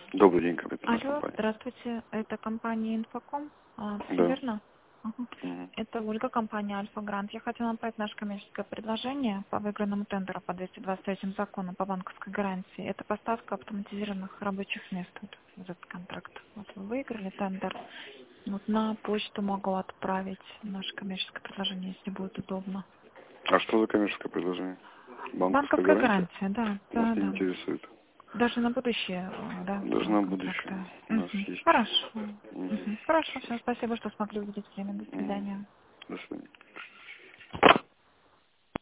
Добрый день, капитан Алло, компания. здравствуйте, это компания Инфоком, все Да. верно? Мгм. Мгм. Это Ольга, компания Альфа Грант. Я хотела направить наше коммерческое предложение по выигранному тендеру по 223 закону по банковской гарантии. Это поставка автоматизированных рабочих мест, вот, этот контракт. Вот вы выиграли тендер. Вот на почту могу отправить наше коммерческое предложение, если будет удобно. А что за коммерческое предложение? Банковская Банковская гарантия? гарантия, да, Нас да, не да. интересует. Даже на будущее, да, Даже на контракты. будущее у нас Мгм. есть. Хорошо. Мгм. Мгм. Хорошо, все, спасибо, что смогли уделить время. До Мгм. свидания. До свидания.